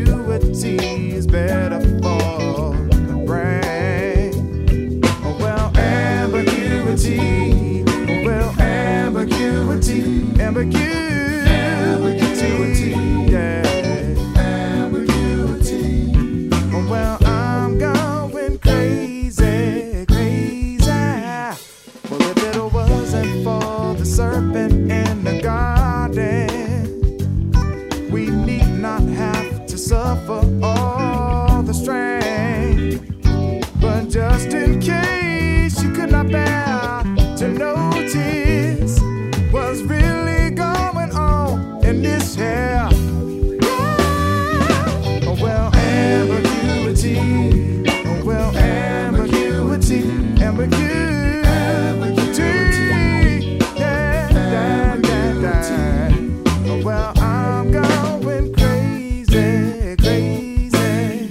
ambiguity is better for the brain. Oh well, ambiguity. Oh well, ambiguity. Ambiguity. Yeah. Ambiguity. Oh well, I'm going crazy, crazy. Well, if it wasn't for the serpent in the garden, we need not have to suffer all the strain. But just in case you could not bear to notice what's really going on in this here. Oh well, ambiguity. Oh well, ambiguity. Ambiguity. Well, I'm going crazy, crazy.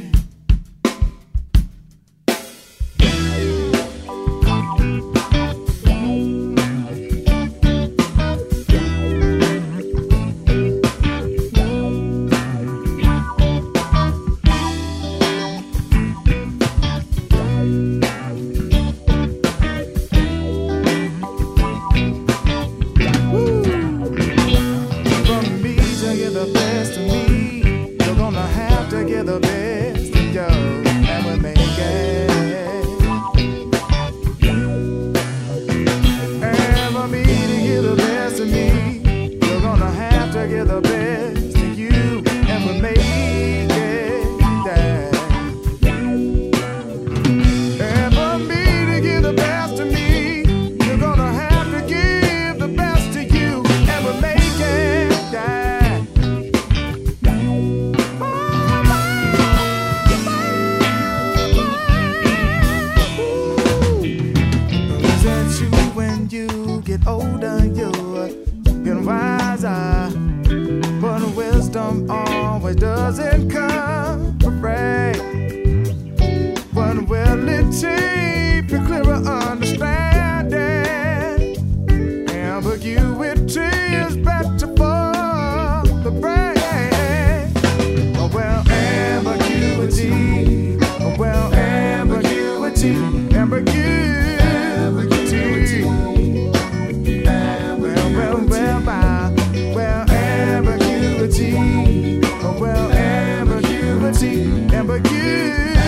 The best of me, you're gonna have to get the best of you, and we'll make it. And for me to get the best of me, you're gonna have to get the best of you, and we'll make it. Yeah. And for me to get the best of me, you're gonna have to give the best to you, and we'll make it. Yeah. Get older, you get wiser, but wisdom always doesn't come for free. What will it take for clearer understanding? Ambiguity is better for the brain. Oh well, ambiguity. Oh well, ambiguity. Ambiguity. Well, ambiguity, ambiguity.